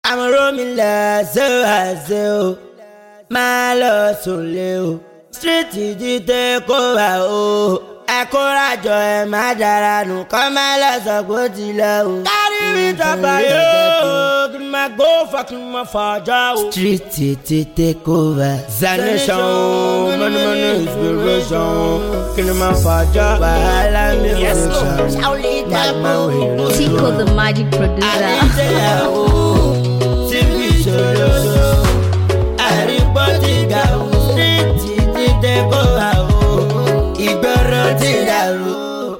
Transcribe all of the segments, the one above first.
I'm roaming less, so I say, my love so low. Street is the cover, ẹ kóra jọ ẹ má dára nù kọ́ má lọ sọ pé ó ti lọ o. kárí mi tọ́pọ̀ yóò kí n máa gbó fà kí n máa fàájà o. street ti take over. Zanation mọ́nùmọ́nù inspiration kí ni máa fàájà. wàhálà mi ò sàn magma wèrè. Tico the magic producer. àdìsẹ́yàwó tí fi ṣòro àrígbọ́ ti ga o. street ti take over o. ìgboro ti dàrú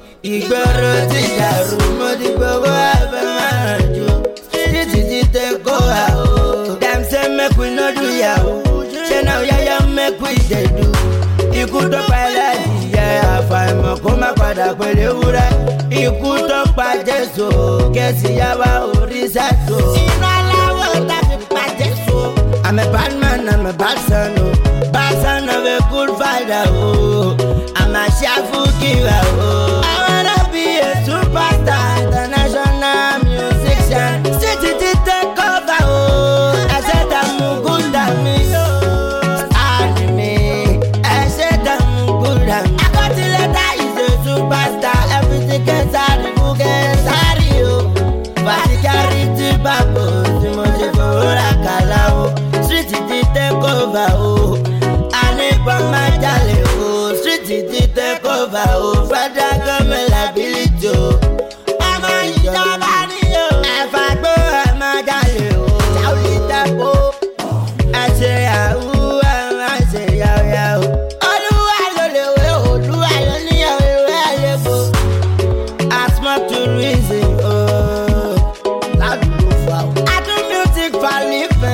mo ti gbowó abẹ́ máa jù street ti take over o. dem say make we no do yahoo ṣé náà yáyá make we dey do. ikú tó pa ẹlẹ́dìyẹ àfàìmọ̀ kó má padà pẹ̀lú ewúrẹ́. ikú tó pa Jésù kẹ́sì yáwá orí sẹ́tò. iná aláwọ̀ tàbí pa Jésù. I'm a bad man, I'm a bad son, oh. Bad son of a good father, oh. I'm a cheerful giver, oh. I wanna be a superstar, international musician. City to take over, oh. I said I'm good at me, oh. Stand me, I said I'm good at me. I got the letter, he's a superstar. Everything gets out, the book gets out, oh. But he carry the bubble, the most of all I call out. Street ti take over o, anipa ma jale o. Street ti take over o, federal government liability o. ọmọ ìjọba ni o. ẹ̀fà gbó ẹ̀ ma jale o. jáwé tẹ́kọ̀ ẹ̀ ṣe yahoo ẹ̀ má ṣe yahoo. olúwa ló lè wé olúwa ló níyàwó ìwé àyẹ̀bó. asmọ́ tourism o. ládùúgbò fa o. I do music for living.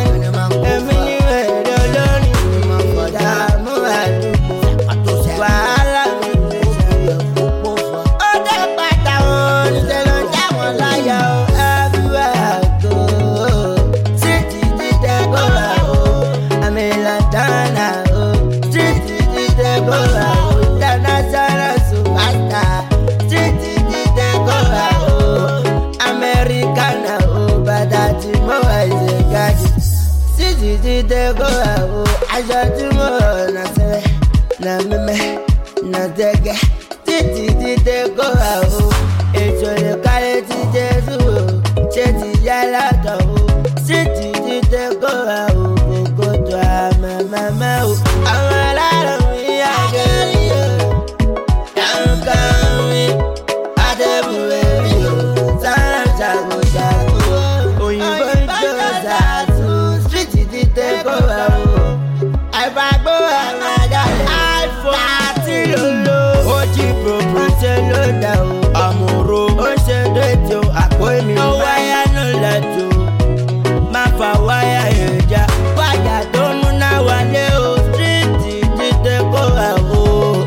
Go aṣọ tí mo rọ̀ nà sẹ́rẹ̀ nà mímẹ́ nà tẹ́gẹ́ títí títẹ́ kó àwọ̀ ètò ìkálẹ̀ ti Jésù o ṣé ti yá látọ̀ o títí títẹ́ kó àwọ̀ gbogbo tó àmàmàmà o. àwọn aláàrọ̀ mi àgẹ́rì o àwọn kan mi àdébùwé mi o sára ṣàgùṣàgù òyìnbó ń jó ṣàtú street ti tẹ́ kó àwọ̀. Àgbàgbọ́ àmàjálẹ̀ iPhone àti lòlò. Ó jí proprietor ló dà o. Àmúrò ó ṣe déètì o. Àpò èmi ó wáyà nù lẹ́tọ̀. Má fa wáyà èròjà. Wáyà tó múná wálé o. Stíríìtì jíde kó wà o.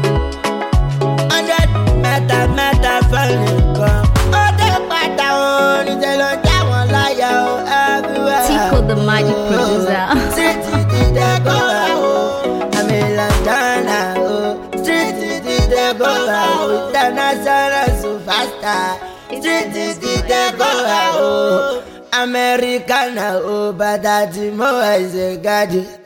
100 mẹ́ta fẹ́ẹ̀lì kan. Ó dé pátá o. Níṣẹ́ ló já wọn láyà o. Everywhere. Tico the magic producer. Stíríìtì jíde kó wà o. International superstar. Street ti take over o. Americana o, bàtà tí mo wà ṣe gàdí.